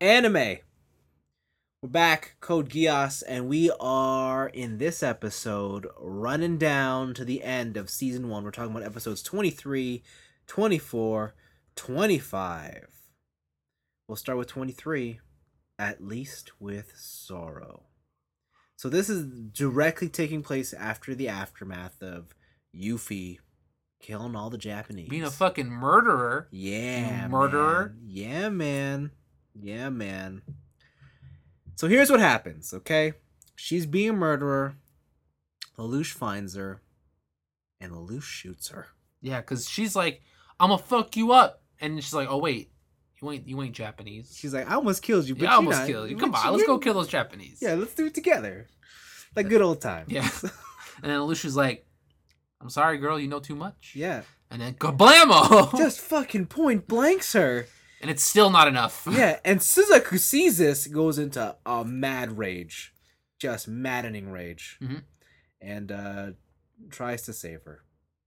Anime. We're back, Code Geass, and we are in this episode running down to the end of season 1. We're talking about episodes 23, 24, 25. We'll start with 23, At Least with Sorrow. So this is directly taking place after the aftermath of Yuffie killing all the Japanese. Being a fucking murderer. Yeah, you murderer. Man. Yeah, man. So here's what happens, okay? She's being a murderer. Lelouch finds her, and Lelouch shoots her. Yeah, because she's like, I'm gonna fuck you up. And she's like, oh, wait. You ain't Japanese. She's like, I almost killed you, but I almost killed you. Come on, let's go kill those Japanese. Yeah, let's do it together. Like good old times. Yeah. And then Lelouch is like, I'm sorry, girl, you know too much. Yeah. And then kablamo! Just fucking point blanks her. And it's still not enough. Yeah, and Suzaku sees this, goes into a mad rage. Just maddening rage. Mm-hmm. And tries to save her.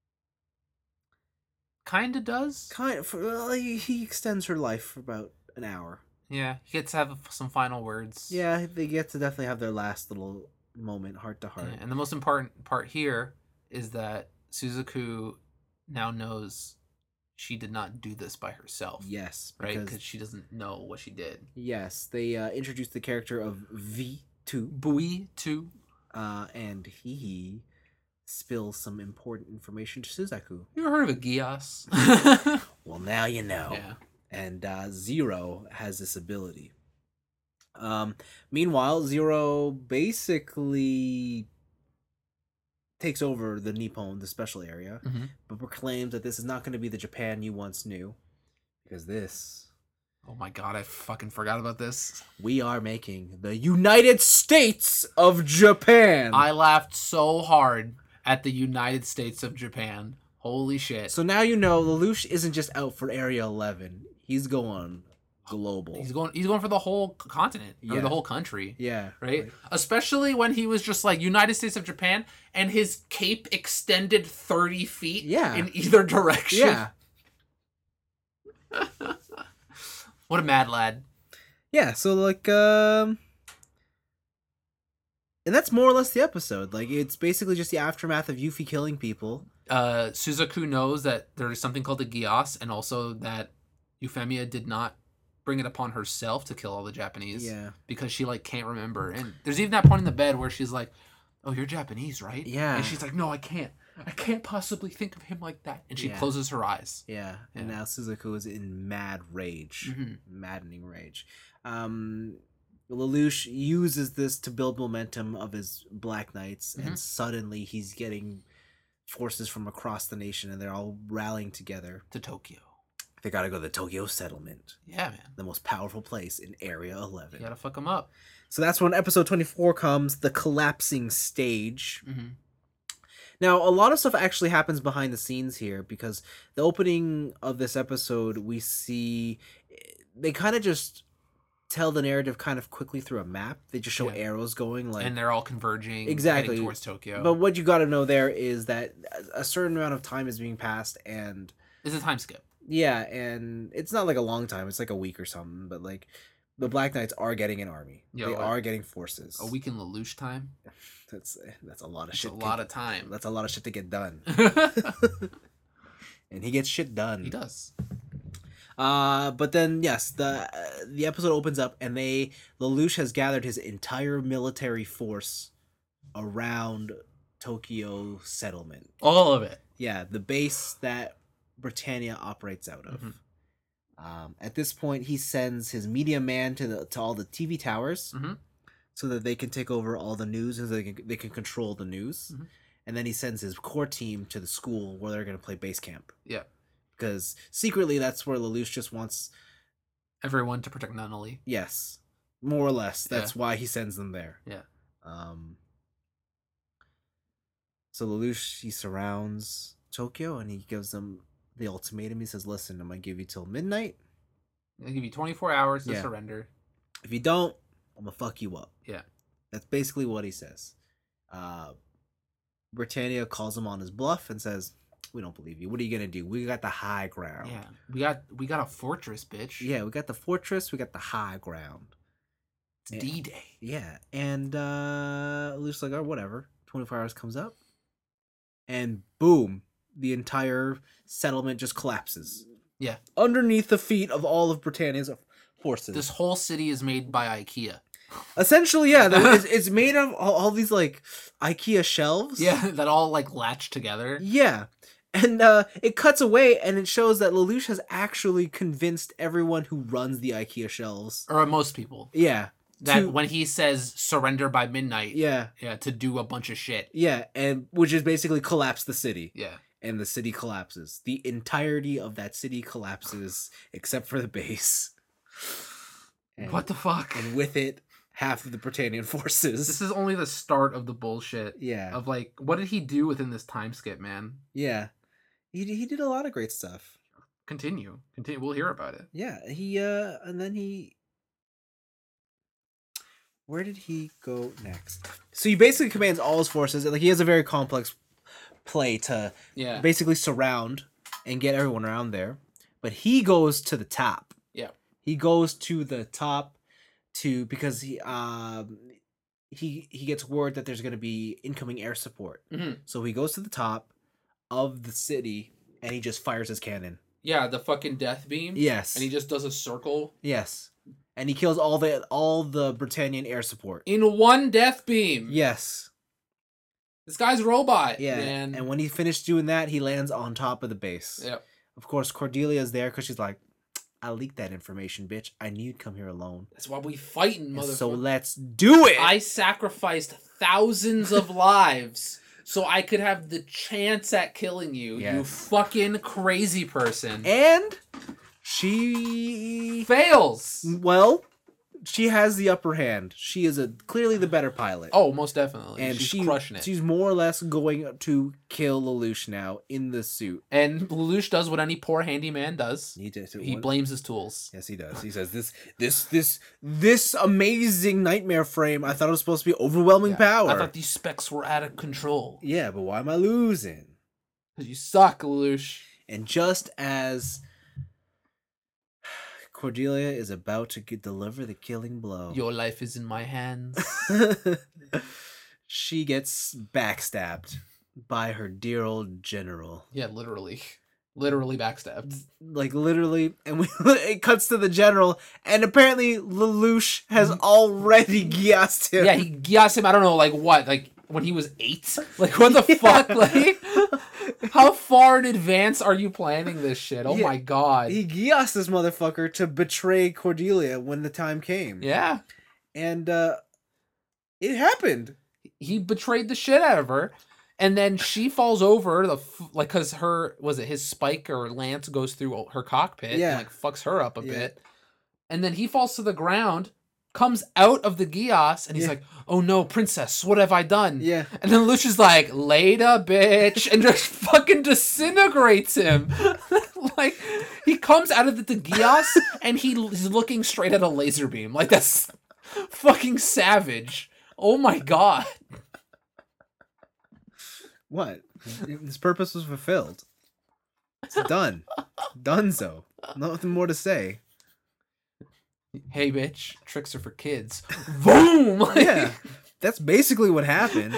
Kinda does. He extends her life for about an hour. Yeah, he gets to have some final words. Yeah, they get to definitely have their last little moment, heart to heart. Yeah, and the most important part here is that Suzaku now knows she did not do this by herself. Yes. Right? Because she doesn't know what she did. Yes, they introduced the character of V2. Bui 2. And he spills some important information to Suzaku. You ever heard of a Geass? Well, now you know. Yeah. And Zero has this ability. Meanwhile, Zero basically takes over the Nippon, the special area, but proclaims that this is not going to be the Japan you once knew. Because this... Oh my god, I fucking forgot about this. We are making the United States of Japan! I laughed so hard at the United States of Japan. Holy shit. So now you know Lelouch isn't just out for Area 11. He's going global. He's going for the whole continent. Or the whole country. Yeah. Right? Like, especially when he was just like United States of Japan and his cape extended 30 feet in either direction. Yeah. What a mad lad. Yeah, so like and that's more or less the episode. Like it's basically just the aftermath of Yuffie killing people. Suzaku knows that there is something called the Geass, and also that Euphemia did not bring it upon herself to kill all the Japanese. Yeah. Because she like can't remember. And there's even that point in the bed where she's like, oh, you're Japanese, right? Yeah. And she's like, no, I can't possibly think of him like that. And she closes her eyes. Yeah. And now Suzaku is in mad rage. Maddening rage. Lelouch uses this to build momentum of his Black Knights, and suddenly he's getting forces from across the nation, and they're all rallying together. To Tokyo. They gotta go to the Tokyo settlement. Yeah, man. The most powerful place in Area 11. You gotta fuck them up. So that's when episode 24 comes, the collapsing stage. Now, a lot of stuff actually happens behind the scenes here, because the opening of this episode, we see... They kind of just tell the narrative kind of quickly through a map. They just show arrows going, like... And they're all converging, exactly heading towards Tokyo. But what you gotta know there is that a certain amount of time is being passed, and... It's a time skip. Yeah, and it's not like a long time. It's like a week or something, but like... The Black Knights are getting an army. They are getting forces. A week in Lelouch time? That's a lot of shit. That's a lot of time. That's a lot of shit to get done. And he gets shit done. He does. But then yes, the episode opens up, and Lelouch has gathered his entire military force around Tokyo settlement. All of it. Yeah, the base that Britannia operates out of. At this point, he sends his media man to all the TV towers, so that they can take over all the news, and they can control the news. And then he sends his core team to the school where they're going to play base camp. Yeah. Because secretly, that's where Lelouch just wants everyone to protect Nunnally. Yes, more or less. That's why he sends them there. Yeah. So Lelouch, he surrounds Tokyo, and he gives them the ultimatum. He says, listen, I'm going to give you till midnight. I'll give you 24 hours to surrender. If you don't, I'm going to fuck you up. Yeah. That's basically what he says. Britannia calls him on his bluff and says, We don't believe you. What are you gonna do? We got the high ground. Yeah, we got a fortress, bitch. Yeah, we got the fortress. We got the high ground. It's D-Day. Yeah, and Luke's like, oh, whatever. 24 hours comes up, and boom, the entire settlement just collapses. Yeah, underneath the feet of all of Britannia's forces. This whole city is made by IKEA. Essentially, yeah, it's made of all these like IKEA shelves. Yeah, that all like latch together. Yeah, and it cuts away, and it shows that Lelouch has actually convinced everyone who runs the IKEA shelves, or most people. Yeah. That when he says surrender by midnight, yeah, to do a bunch of shit. Yeah, and which is basically collapse the city. Yeah. And the city collapses. The entirety of that city collapses, except for the base. And, what the fuck? And with it, half of the Britannian forces. This is only the start of the bullshit. Yeah. Of like, what did he do within this time skip, man? Yeah. He did a lot of great stuff. Continue. We'll hear about it. Yeah. And then where did he go next? So he basically commands all his forces. Like, he has a very complex play to basically surround and get everyone around there. But he goes to the top. Yeah. He goes to the top because he gets word that there's going to be incoming air support. Mm-hmm. So he goes to the top of the city and he just fires his cannon. Yeah, the fucking death beam. Yes. And he just does a circle. Yes. And he kills all the Britannian air support. In one death beam. Yes. This guy's a robot. Yeah. Man. And when he finished doing that, he lands on top of the base. Yep. Of course, Cordelia's there because she's like, I leaked that information, bitch. I knew you'd come here alone. That's why we fighting, motherfucker. So let's do it. I sacrificed thousands of lives so I could have the chance at killing you, you fucking crazy person. And she fails. Well, she has the upper hand. She is clearly the better pilot. Oh, most definitely. And she's crushing it. She's more or less going to kill Lelouch now in the suit. And Lelouch does what any poor handyman does. He blames his tools. Yes, he does. He says, this amazing nightmare frame, I thought it was supposed to be overwhelming power. I thought these specs were out of control. Yeah, but why am I losing? Because you suck, Lelouch. And just as Cordelia is about to deliver the killing blow, your life is in my hands. She gets backstabbed by her dear old general. Yeah, literally backstabbed. Like literally, and it cuts to the general, and apparently Lelouch has already gassed him. Yeah, he gassed him. I don't know, like what, like when he was 8. Like what the fuck, like. How far in advance are you planning this shit? Oh my god. He gassed this motherfucker to betray Cordelia when the time came. Yeah. And it happened. He betrayed the shit out of her. And then she falls over, because his spike or lance goes through her cockpit and like fucks her up a bit. And then he falls to the ground, comes out of the Gios, and he's like, oh no, princess, what have I done? Yeah. And then Luch is like, later, bitch, and just fucking disintegrates him. Like, he comes out of the Gios, and he's looking straight at a laser beam. Like, that's fucking savage. Oh my god. What? His purpose was fulfilled. It's done. Donezo. Nothing more to say. Hey, bitch, tricks are for kids. Boom! Yeah, that's basically what happened.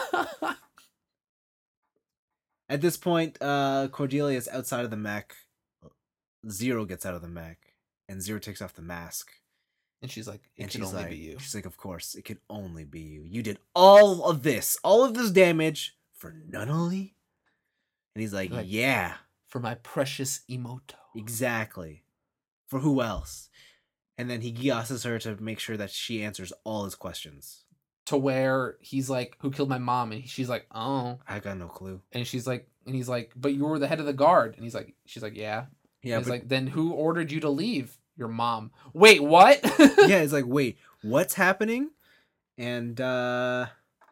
At this point, Cordelia is outside of the mech. Zero gets out of the mech, and Zero takes off the mask. And she's like, it can only be you. She's like, of course, it can only be you. You did all of this damage for Nunnally? And he's like, yeah. For my precious Emoto. Exactly. For who else? And then he giasses her to make sure that she answers all his questions. To where he's like, who killed my mom? And she's like, oh. I got no clue. And he's like, but you were the head of the guard. And she's like, yeah. Yeah. He's like, then who ordered you to leave? Your mom. Wait, what? Yeah, it's like, wait, what's happening? And yeah.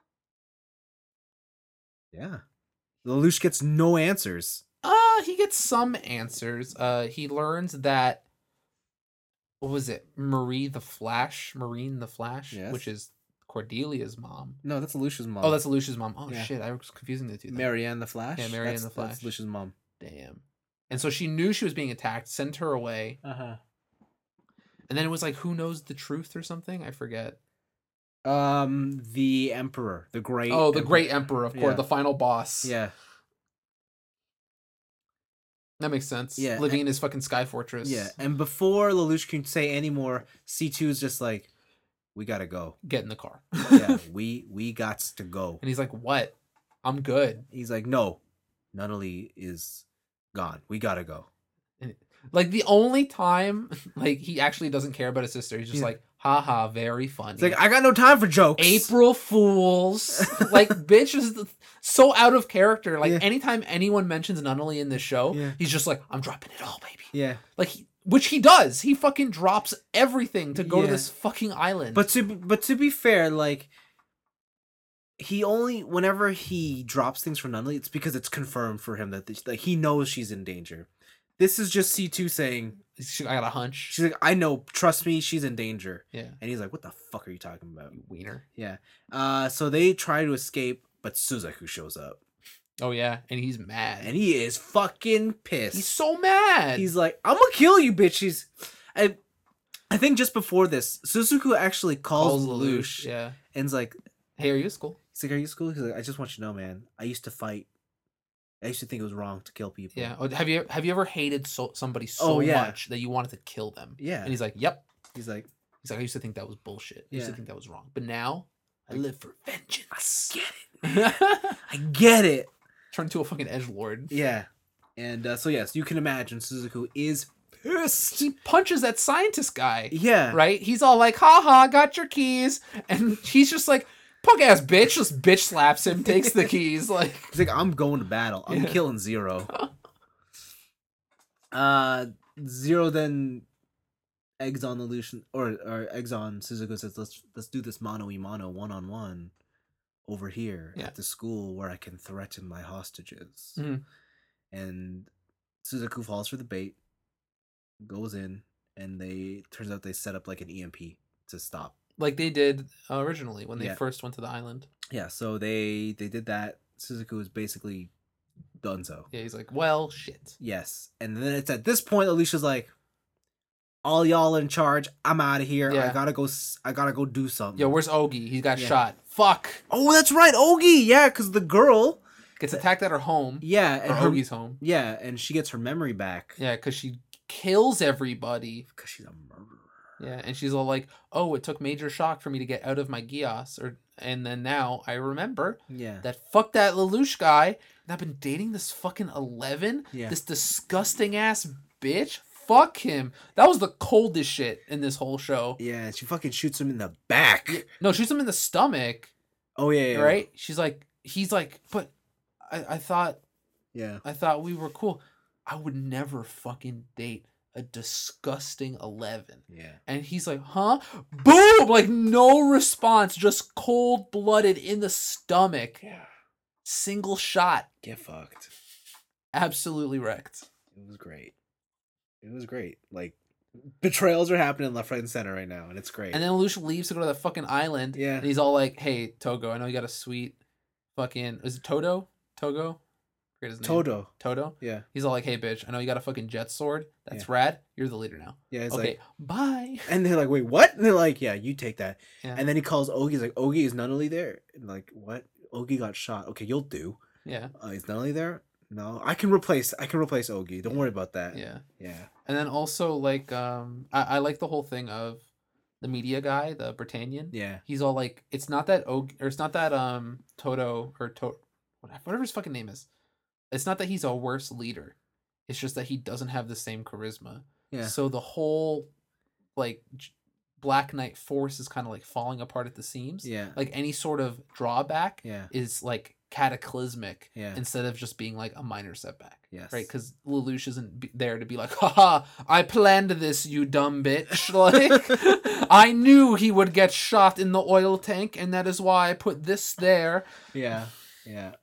Lelouch gets no answers. He gets some answers. He learns that, what was it? Marine the Flash, yes. which is Cordelia's mom. No, that's Lucia's mom. Oh, that's Lucia's mom. Oh Yeah. shit, I was confusing the two. Then. Marianne the Flash. Yeah, Marianne the Flash. That's Lucia's mom. Damn. And so she knew she was being attacked, sent her away. Uh-huh. And then it was like, who knows the truth or something? I forget. The Emperor, the Great. Oh, the Great Emperor, of course, the final boss. Yeah. That makes sense. Yeah. Living in his fucking sky fortress. Yeah. And before Lelouch can say any more, C2 is just like, we gotta go. Get in the car. Yeah, we gots to go. And he's like, what? I'm good. He's like, no, Nunnally is gone. We gotta go. Like the only time like he actually doesn't care about his sister. He's just like, haha, very funny. It's like, I got no time for jokes. April Fools. Like, bitch is so out of character. Like anytime anyone mentions Nunnally in this show, he's just like, I'm dropping it all, baby. Yeah. Like which he does. He fucking drops everything to go to this fucking island. But to be fair, like he only whenever he drops things for Nunnally, it's because it's confirmed for him that he knows she's in danger. This is just C2 saying, I got a hunch. She's like, I know, trust me, she's in danger. Yeah. And he's like, what the fuck are you talking about? You wiener. Yeah. So they try to escape, but Suzaku shows up. Oh, yeah. And he's mad. And he is fucking pissed. He's so mad. He's like, I'm gonna kill you, bitches. I think just before this, Suzaku actually calls Lelouch. Yeah. And is like, hey, are you at school? He's like, are you at school? He's like, I just want you to know, man, I used to fight. I used to think it was wrong to kill people. Yeah. Have you ever hated somebody so much that you wanted to kill them? Yeah. And he's like, yep. He's like, I used to think that was bullshit. I used to think that was wrong. But now I live for vengeance. I get it. I get it. Turn into a fucking edgelord. Yeah. And so yes, you can imagine Suzaku is pissed. He punches that scientist guy. Yeah. Right? He's all like, haha, got your keys. And he's just like, punk ass bitch, just bitch slaps him, takes the keys. Like he's like, I'm going to battle. I'm killing Zero. Zero then eggs on Lelouch or eggs on Suzaku, says, let's do this mano-a-mano 1-on-1 over here at the school where I can threaten my hostages. Mm-hmm. And Suzaku falls for the bait, goes in, and turns out they set up like an EMP to stop. Like they did originally when they first went to the island. Yeah, so they did that. Suzaku is basically donezo. Yeah, he's like, well, shit. Yes. And then it's at this point Alicia's like, all y'all in charge, I'm out of here. Yeah. I gotta go do something. Yo, where's Ogi? He got shot. Fuck. Oh, that's right, Ogi. Yeah, because the girl gets attacked at her home. Yeah. And Ogi's home. Yeah, and she gets her memory back. Yeah, because she kills everybody. Because she's a murderer. Yeah, and she's all like, "Oh, it took major shock for me to get out of my Gios, and then now I remember that fuck that Lelouch guy, and I've been dating this fucking 11, this disgusting ass bitch. Fuck him. That was the coldest shit in this whole show. Yeah, she fucking shoots him in the back. Yeah, no, shoots him in the stomach. Oh yeah. Right? He's like, but I thought we were cool. I would never fucking date a disgusting 11. Yeah. And he's like, huh? Boom! Like, no response. Just cold-blooded in the stomach. Yeah. Single shot. Get fucked. Absolutely wrecked. It was great. Like, betrayals are happening left, right, and center right now, and it's great. And then Lelouch leaves to go to that fucking island. Yeah. And he's all like, hey, Togo, I know you got a sweet fucking... Is it Togo? His name. Todo? Yeah. He's all like, hey, bitch, I know you got a fucking jet sword. That's rad. You're the leader now. Yeah, it's okay, like, bye. And they're like, wait, what? And they're like, yeah, you take that. Yeah. And then he calls Ogi. He's like, Ogi, is Nunnally there? And like, what? Ogi got shot. Okay, you'll do. Yeah. Is Nunnally there? No. I can replace Ogi. Don't worry about that. Yeah. Yeah. And then also, like, I like the whole thing of the media guy, the Britannian. Yeah. He's all like, it's not that Toto or whatever his fucking name is. It's not that he's a worse leader. It's just that he doesn't have the same charisma. Yeah. So the whole, like, Black Knight force is kind of like falling apart at the seams. Yeah. Like any sort of drawback is like cataclysmic instead of just being like a minor setback. Yes. Right? Because Lelouch isn't there to be like, haha, I planned this, you dumb bitch. Like, I knew he would get shot in the oil tank, and that is why I put this there. Yeah. Yeah.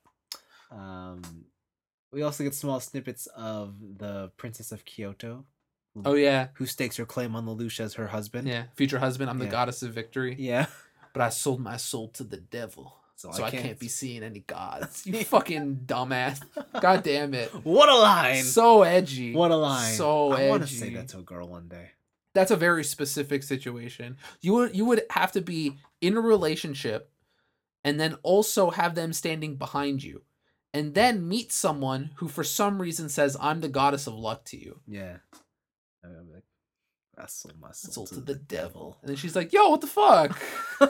We also get small snippets of the Princess of Kyoto. Oh, yeah. Who stakes her claim on Lelouch as her husband. Yeah. Future husband. I'm the goddess of victory. Yeah. but I sold my soul to the devil. So I can't be seeing any gods. You fucking dumbass. God damn it. What a line. So edgy. What a line. So edgy. I want to say that to a girl one day. That's a very specific situation. You would have to be in a relationship and then also have them standing behind you. And then meet someone who for some reason says, I'm the goddess of luck to you. Yeah. I'm like, I sold my soul to the devil. And then she's like, yo, what the fuck?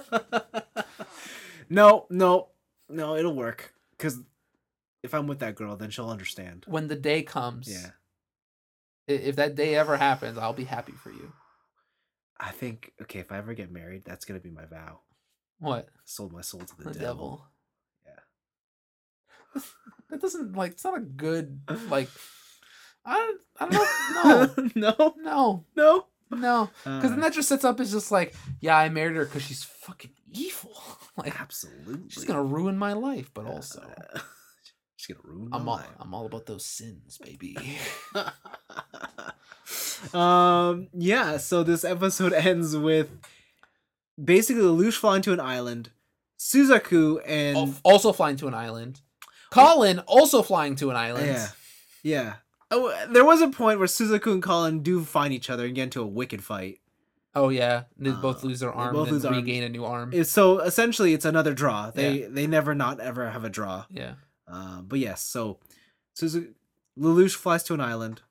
No, it'll work. Because if I'm with that girl, then she'll understand. When the day comes. Yeah. If that day ever happens, I'll be happy for you. I think, okay, if I ever get married, that's going to be my vow. What? Sold my soul to the devil. Yeah. That doesn't, like, it's not a good, like, I don't know. No. No. Because then that just sets up as just like, yeah, I married her because she's fucking evil. Like, absolutely. She's going to ruin my life, but also. She's going to ruin my life. I'm all about those sins, baby. Yeah, so this episode ends with basically Lelouch flying to an island, Suzaku and also flying to an island, Colin also flying to an island. Yeah. Oh, there was a point where Suzaku and Colin do find each other and get into a wicked fight. Oh yeah, they both lose their arm and then regain a new arm. So essentially, it's another draw. They never not ever have a draw. Yeah. But yes, so Lelouch flies to an island.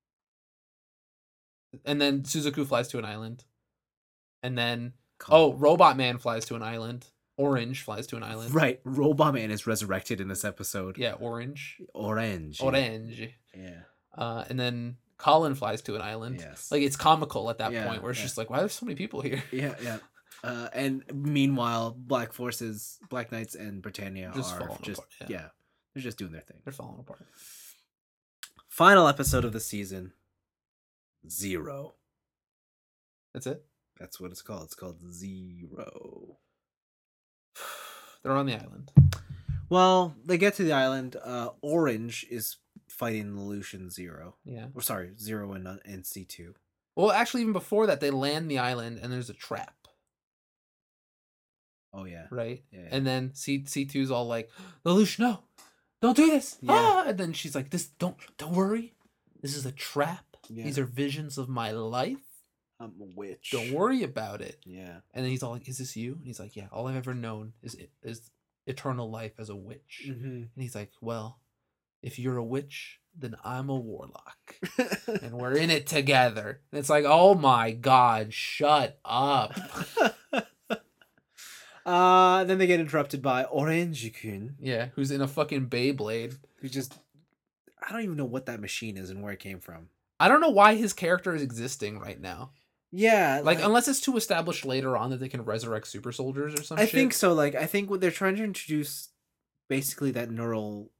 And then Suzaku flies to an island. And then Robot Man flies to an island. Orange flies to an island. Right. Robot Man is resurrected in this episode. Yeah, Orange. Yeah. And then Colin flies to an island. Yes. Like, it's comical at that point where it's just like, why are there so many people here? Yeah. And meanwhile, Black Knights and Britannia just are falling just apart. yeah, they're just doing their thing. They're falling apart. Final episode of the season. 0. That's it? That's what it's called. It's called 0. They're on the island. Well, they get to the island. Orange is fighting Lelouch and 0. Yeah. Or sorry, 0 and C2. Well, actually, even before that, they land the island and there's a trap. Oh yeah. Right? Yeah. And then C2's all like, Lelouch, no, don't do this. Yeah. Ah! And then she's like, don't worry. This is a trap. Yeah. These are visions of my life. I'm a witch. Don't worry about it. Yeah. And then he's all like, is this you? And he's like, yeah, all I've ever known is eternal life as a witch. Mm-hmm. And he's like, well, if you're a witch, then I'm a warlock. And we're in it together. And it's like, oh my God, shut up. Then they get interrupted by Orange-kun. Yeah, who's in a fucking Beyblade. Who just, I don't even know what that machine is and where it came from. I don't know why his character is existing right now. Yeah. Like unless it's too established later on that they can resurrect super soldiers or something. I think so. Like, I think what they're trying to introduce basically that neural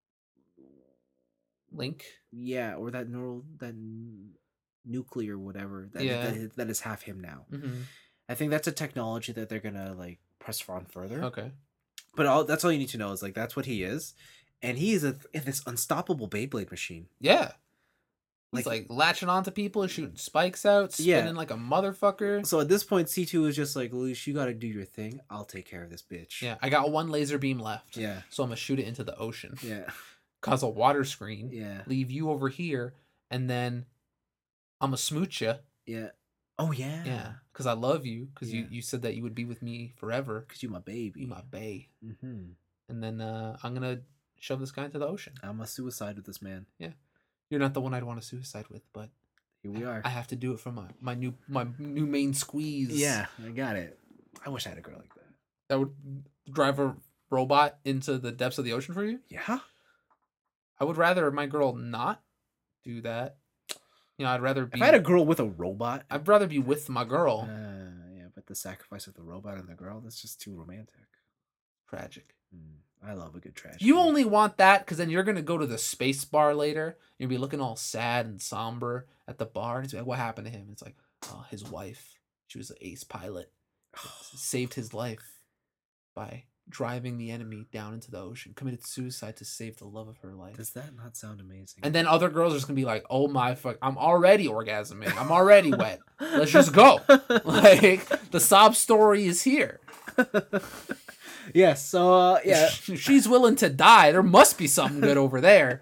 link. Yeah, or that nuclear whatever. That is half him now. Mm-hmm. I think that's a technology that they're gonna like press on further. Okay. But that's all you need to know is like that's what he is, and he is this unstoppable Beyblade machine. Yeah. He's like latching onto people and shooting spikes out, spinning like a motherfucker. So at this point, C2 is just like, Lelouch, you gotta do your thing. I'll take care of this bitch. Yeah, I got one laser beam left. Yeah. So I'm gonna shoot it into the ocean. Yeah. Cause a water screen. Yeah. Leave you over here, and then I'm gonna smooch you. Yeah. Oh yeah. Yeah. Cause I love you. Cause you said that you would be with me forever. Cause you my baby. You my bae. Mm-hmm. And then I'm gonna shove this guy into the ocean. I'm a suicide with this man. Yeah. You're not the one I'd want to suicide with, but here we are. I have to do it for my new main squeeze. Yeah, I got it. I wish I had a girl like that. That would drive a robot into the depths of the ocean for you? Yeah. I would rather my girl not do that. You know, I'd rather be. If I had a girl with a robot, I'd rather be with my girl. Yeah, but the sacrifice of the robot and the girl—that's just too romantic. Tragic. I love a good tragedy. You only want that because then you're gonna go to the space bar later. You'll be looking all sad and somber at the bar, and it's like, "What happened to him?" It's like, "Oh, his wife. She was an ace pilot. Saved his life by driving the enemy down into the ocean. Committed suicide to save the love of her life." Does that not sound amazing? And then other girls are just gonna be like, "Oh my fuck! I'm already orgasming. I'm already wet. Let's just go." Like the sob story is here. Yes, so yeah. She's willing to die. There must be something good over there.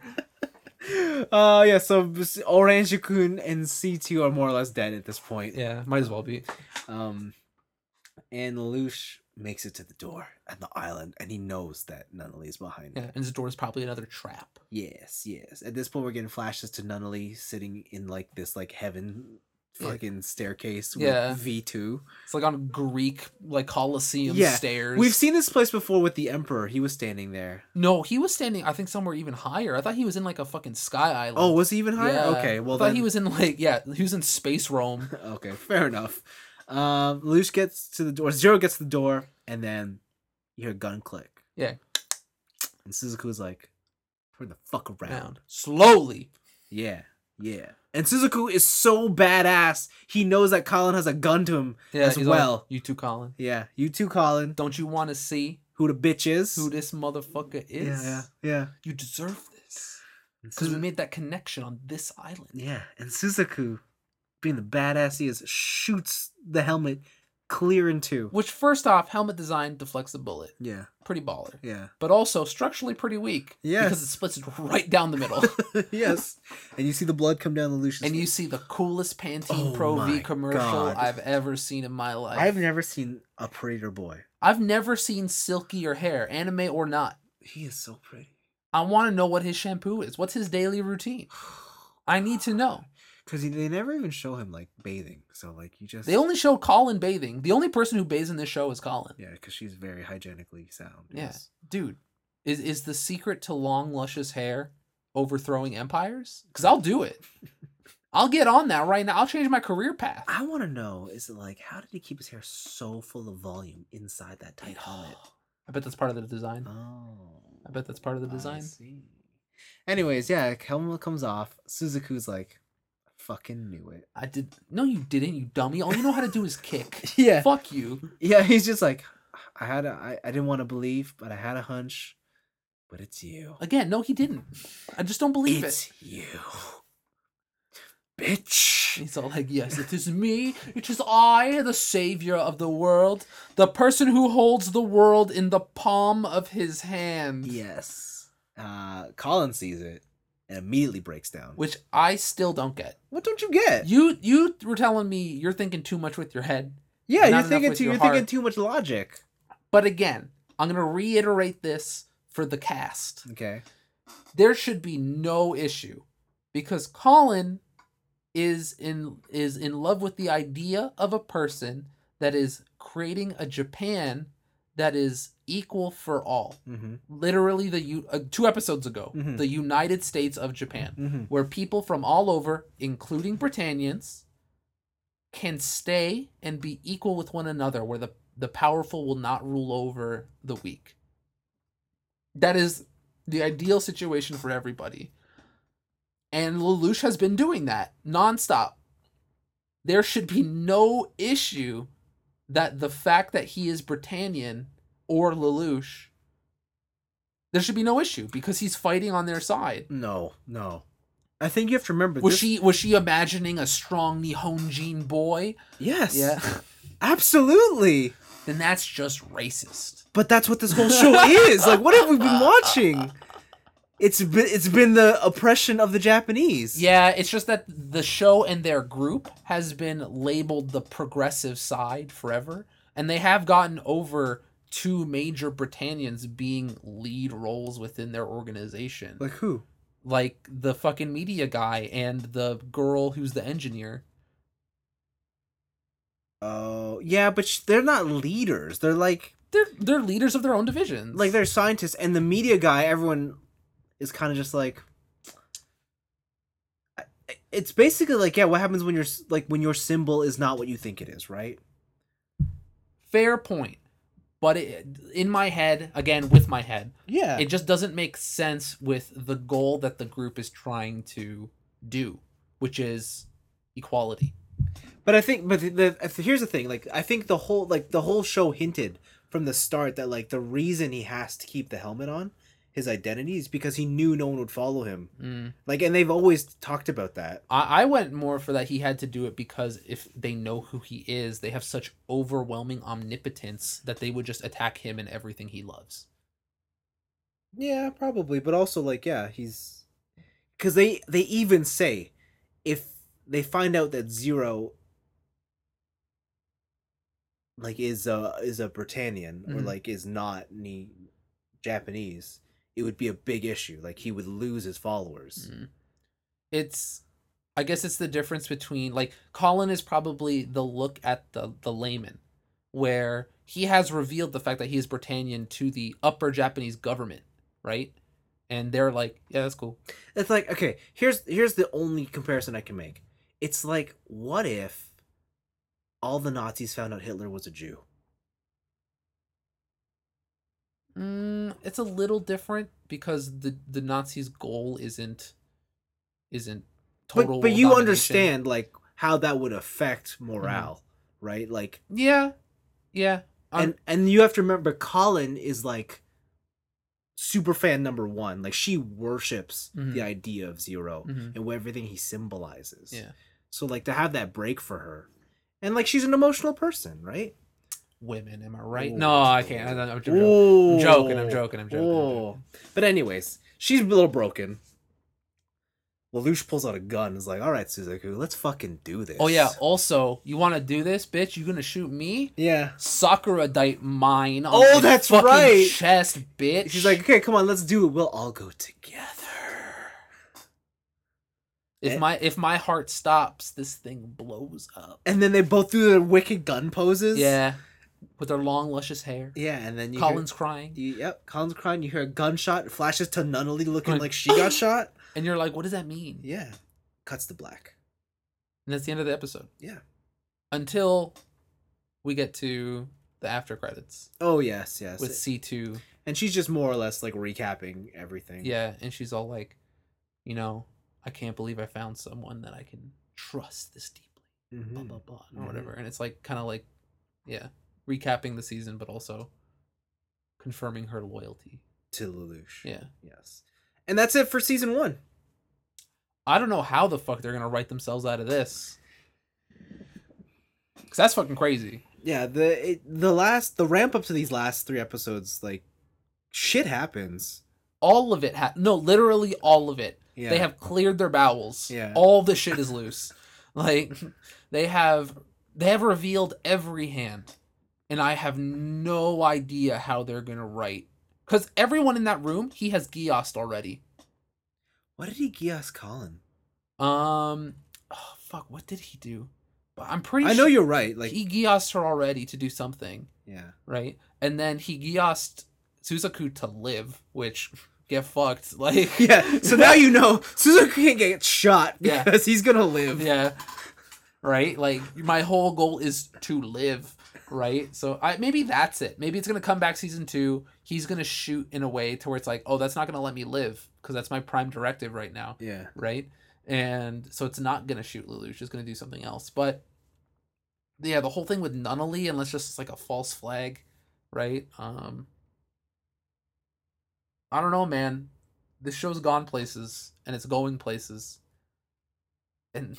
Yeah, so Orange-kun and C2 are more or less dead at this point. Yeah, might as well be. And Lelouch makes it to the door at the island, and he knows that Nunnally is behind it. And his door is probably another trap. Yes. At this point, we're getting flashes to Nunnally sitting in like this like heaven fucking staircase with V2. It's like on Greek like Colosseum stairs. We've seen this place before with the Emperor. He was standing there. No, he was standing I think somewhere even higher. I thought he was in like a fucking sky island. Oh, was he even higher? Yeah. Okay, well I thought he was in like he was in Space Rome. Okay, fair enough. Lelouch gets to the door. Zero gets to the door, and then you hear a gun click. Yeah. And Suzaku's like, turn the fuck around. Slowly. Yeah. And Suzaku is so badass. He knows that Colin has a gun to him as well. Like, you too, Colin. Yeah, you too, Colin. Don't you want to see who the bitch is? Who this motherfucker is? Yeah. You deserve this. Because we made that connection on this island. Yeah, and Suzaku, being the badass he is, shoots the helmet clear in two. Which, first off, helmet design deflects the bullet. Yeah. Pretty baller. Yeah. But also structurally pretty weak. Yes. Because it splits it right down the middle. Yes. And you see the blood come down Lelouch's and you see the coolest Pantene Pro V commercial I've ever seen in my life. I've never seen a prettier boy. I've never seen silkier hair, anime or not. He is so pretty. I want to know what his shampoo is. What's his daily routine? I need to know. Because they never even show him, like, bathing. So, like, you just... They only show Colin bathing. The only person who bathes in this show is Colin. Yeah, because she's very hygienically sound. Yeah. Yes. Dude, is the secret to long, luscious hair overthrowing empires? Because I'll do it. I'll get on that right now. I'll change my career path. I want to know, is it like, how did he keep his hair so full of volume inside that tight helmet? I bet that's part of the design. Oh. I bet that's part of the design. I see. Anyways, yeah, helmet comes off. Suzaku's like... Fucking knew it. I did. No, you didn't, you dummy. All you know how to do is kick. Yeah. Fuck you. Yeah, he's just like, I didn't want to believe, but I had a hunch. But it's you. Again, no, he didn't. I just don't believe it's you. Bitch. He's all like, yes, it is me. It is I, the savior of the world. The person who holds the world in the palm of his hand. Yes. Colin sees it. And immediately breaks down. Which I still don't get. What don't you get? You were telling me you're thinking too much with your head. Yeah, you're thinking too much logic. But again, I'm gonna reiterate this for the cast. Okay. There should be no issue. Because Colin is in love with the idea of a person that is creating a Japan that is equal for all. Mm-hmm. Literally, 2 episodes ago, the United States of Japan, where people from all over, including Britannians, can stay and be equal with one another, where the powerful will not rule over the weak. That is the ideal situation for everybody. And Lelouch has been doing that nonstop. There should be no issue that the fact that he is Britannian or Lelouch, there should be no issue because he's fighting on their side. No. I think you have to remember. Was she imagining a strong Nihonjin boy? Yes. Yeah. Absolutely. Then that's just racist. But that's what this whole show is. Like, what have we been watching? It's been the oppression of the Japanese. Yeah, it's just that the show and their group has been labeled the progressive side forever, and they have gotten over 2 major Britannians being lead roles within their organization. Like who? Like the fucking media guy and the girl who's the engineer. Oh, yeah, but they're not leaders. They're like... They're leaders of their own divisions. Like, they're scientists, and the media guy, everyone... is kind of just like, it's basically like, yeah, what happens when when your symbol is not what you think it is, right? Fair point. But in my head, again, with my head, yeah, it just doesn't make sense with the goal that the group is trying to do, which is equality. But I think, here's the thing, like, I think the whole show hinted from the start that, like, the reason he has to keep the helmet on his identity is because he knew no one would follow him. Like, and they've always talked about that. I went more for that he had to do it because if they know who he is, they have such overwhelming omnipotence that they would just attack him and everything he loves. Yeah, probably, but also like, yeah, he's because they even say if they find out that Zero like is a Britannian or like is not any Japanese, it would be a big issue. Like he would lose his followers. I guess it's the difference between like Colin is probably the look at the layman, where he has revealed the fact that he is Britannian to the upper Japanese government, right? And they're like, yeah, that's cool. It's like, okay, here's the only comparison I can make. It's like, what if all the Nazis found out Hitler was a Jew? It's a little different because the Nazis' goal isn't total. But you understand like how that would affect morale, right? Like yeah. And you have to remember, Colin is like super fan number one. Like she worships the idea of Zero and everything he symbolizes. Yeah. So like to have that break for her, and like she's an emotional person, right? Women, am I right? Ooh. No, I can't. I'm joking. But anyways, she's a little broken. Lelouch pulls out a gun and is like, all right, Suzaku, let's fucking do this. Oh, yeah. Also, you want to do this, bitch? You gonna shoot me? Yeah. Sakuradite mine on my that's fucking right. chest, bitch. She's like, okay, come on, let's do it. We'll all go together. If my heart stops, this thing blows up. And then they both do their wicked gun poses. Yeah. With their long, luscious hair. Yeah, and then Colin's crying. Yep, Colin's crying. You hear a gunshot. It flashes to Nunnally looking like she got shot. And you're like, what does that mean? Yeah. Cuts to black. And that's the end of the episode. Yeah. Until we get to the after credits. Oh, yes. With C2. And she's just more or less like recapping everything. Yeah, and she's all like, I can't believe I found someone that I can trust this deeply. Blah, blah, blah. Or whatever. And it's like, kind of like, yeah, recapping the season, but also confirming her loyalty. To Lelouch. Yeah. Yes. And that's it for season 1. I don't know how the fuck they're gonna write themselves out of this, because that's fucking crazy. Yeah, the ramp up to these last 3 episodes, like shit happens. All of it literally all of it. Yeah. They have cleared their bowels. Yeah, all the shit is loose. Like they have revealed every hand, and I have no idea how they're gonna write. Because everyone in that room, he has Giost already. What did he Giost Colin? Oh, fuck, what did he do? I'm pretty sure. I know you're right. Like he Giost her already to do something. Yeah. Right? And then he Giost Suzaku to live, which, get fucked. Like yeah, so now you know Suzaku can't get shot because he's gonna live. Yeah. Right? Like, my whole goal is to live. Right, so maybe that's it. Maybe it's gonna come back season 2. He's gonna shoot in a way to where it's like, oh, that's not gonna let me live because that's my prime directive right now. Yeah. Right, and so it's not gonna shoot Lelouch. It's gonna do something else. But yeah, the whole thing with Nunnally, unless just like a false flag, right? I don't know, man. This show's gone places and it's going places, and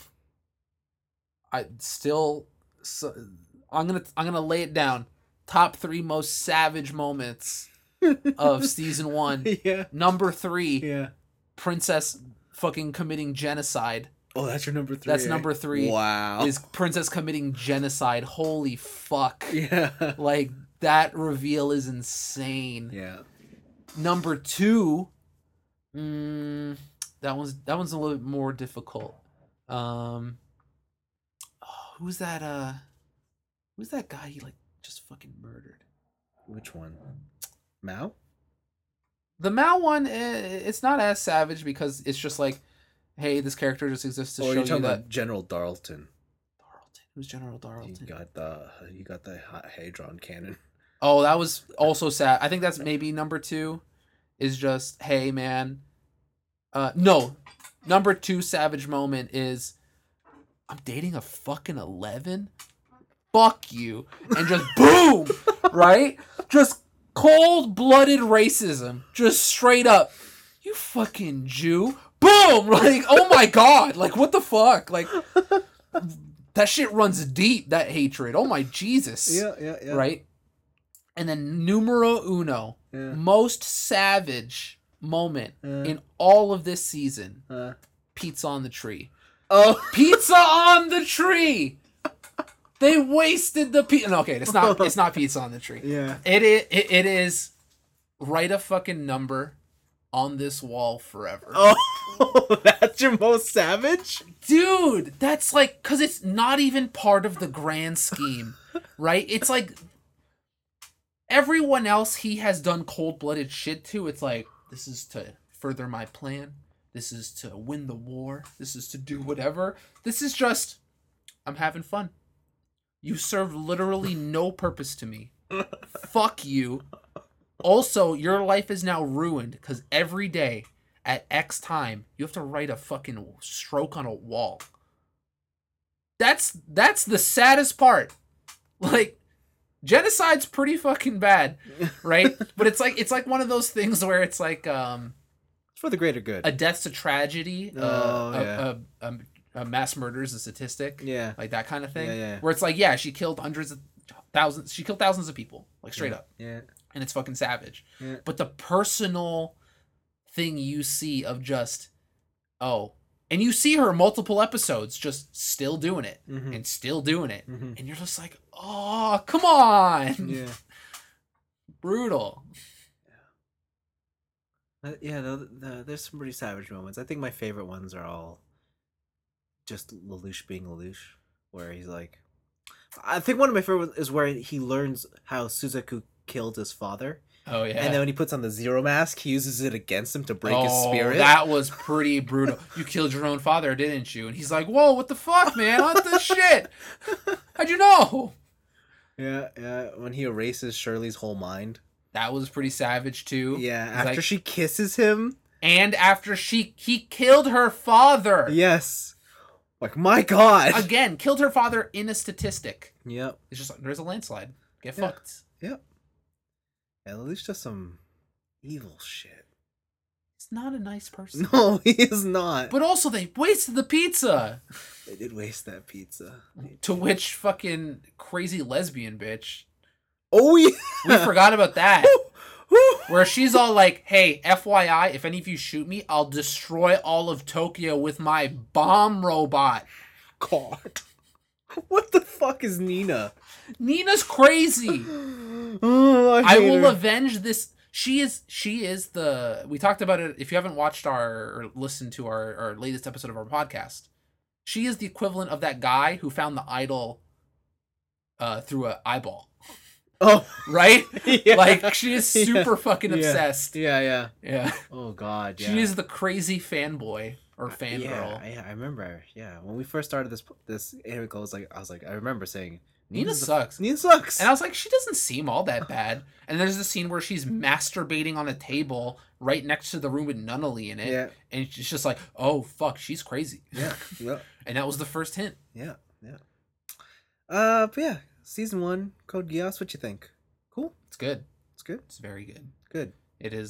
I'm gonna lay it down. Top 3 most savage moments of season 1. Yeah. Number 3. Yeah. Princess fucking committing genocide. Oh, that's your number 3. That's number 3. Wow. Is Princess committing genocide. Holy fuck. Yeah. Like, that reveal is insane. Yeah. Number 2. That one's a little bit more difficult. Who's that guy he like just fucking murdered? Which one? Mao? The Mao one, it's not as savage because it's just like, hey, this character just exists to show you that. About General Darlton. Who's General Darlton? You got the Hadron cannon. Oh, that was also sad. I think that's maybe number 2. Is just, hey man. No, number 2 savage moment is, I'm dating a fucking 11. Fuck you, and just boom, right? Just Cold-blooded racism. Just straight up. You fucking Jew. Boom! Like, oh my god. Like, what the fuck? Like, that shit runs deep, that hatred. Oh my Jesus. Yeah. Right? And then numero uno. Yeah. Most savage moment in all of this season. Pizza on the tree. Oh. Pizza on the tree! They wasted the pizza. No, okay, it's not pizza on the tree. Yeah. It is write a fucking number on this wall forever. Oh, that's your most savage? Dude, that's like, because it's not even part of the grand scheme, right? It's like, everyone else he has done cold-blooded shit to, it's like, this is to further my plan. This is to win the war. This is to do whatever. This is just, I'm having fun. You serve literally no purpose to me. Fuck you. Also, your life is now ruined because every day at X time, you have to write a fucking stroke on a wall. That's the saddest part. Like, genocide's pretty fucking bad, right? But it's like one of those things where it's like it's for the greater good. A death's a tragedy. A mass murder is a statistic. Yeah. Like that kind of thing. Yeah. Where it's like, yeah, she killed thousands of people. Like straight up. Yeah. And it's fucking savage. Yeah. But the personal thing you see of just, and you see her multiple episodes just still doing it. Mm-hmm. And still doing it. Mm-hmm. And you're just like, oh, come on. Yeah. Brutal. Yeah, there's some pretty savage moments. I think my favorite ones are all just Lelouch being Lelouch, where he's like, I think one of my favorite is where he learns how Suzaku killed his father. Oh yeah. And then when he puts on the Zero Mask, he uses it against him to break his spirit. That was pretty brutal. You killed your own father, didn't you? And he's like, whoa, what the fuck, man? What the shit? How'd you know? Yeah. When he erases Shirley's whole mind. That was pretty savage too. Yeah, after she kisses him. And after he killed her father. Yes. Like, my God. Again, killed her father in a statistic. Yep. It's just like, there's a landslide. Get fucked. Yep. Yeah, Lelouch does some evil shit. He's not a nice person. No, he is not. But also, they wasted the pizza. They did waste that pizza. To which fucking crazy lesbian bitch. Oh, yeah. We forgot about that. Where she's all like, hey, FYI, if any of you shoot me, I'll destroy all of Tokyo with my bomb robot. God. What the fuck is Nina? Nina's crazy. Oh, I will avenge this. She is the, we talked about it, if you haven't watched or listened to our latest episode of our podcast, she is the equivalent of that guy who found the idol through an eyeball. Oh, right? Yeah. Like, she is super fucking obsessed. Yeah. Oh God, yeah. She is the crazy fanboy or fangirl. Yeah, I remember. Yeah, when we first started this anime club, I remember saying, Nina sucks. Nina sucks. And I was like, she doesn't seem all that bad. And there's a scene where she's masturbating on a table right next to the room with Nunnally in it. Yeah. And it's just like, oh, fuck, she's crazy. Yeah. And that was the first hint. Yeah. But yeah, season 1, Code Geass, what you think? Cool? It's good. It's very good. Good. It is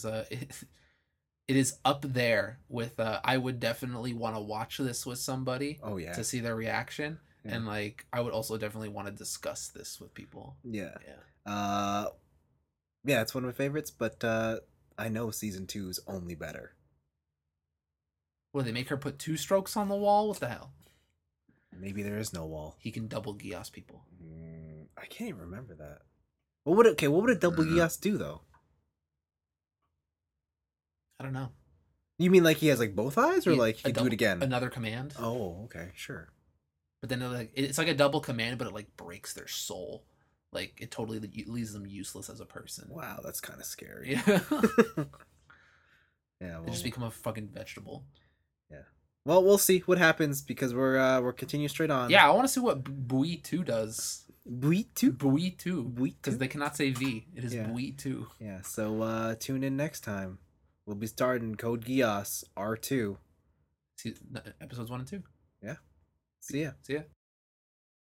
it is up there with I would definitely want to watch this with somebody. Oh yeah. To see their reaction. Yeah. And like I would also definitely want to discuss this with people. Yeah. Yeah, it's one of my favorites, but I know season 2 is only better. What, they make her put 2 strokes on the wall? What the hell? Maybe there is no wall. He can double Geass people. I can't even remember that. What would a double Geass do though? I don't know. You mean like he has like both eyes, or like he can do it again? Another command. Oh, okay, sure. But then it's like a double command, but it like breaks their soul. Like it totally leaves them useless as a person. Wow, that's kind of scary. Yeah. Yeah. Well, they just become a fucking vegetable. Yeah. Well, we'll see what happens because we're continuing straight on. Yeah, I want to see what Bui 2 does. Bui 2? Bui 2. Because they cannot say V. It is Bui 2. Yeah, so tune in next time. We'll be starting Code Geass R2. See, episodes 1 and 2. Yeah. See ya.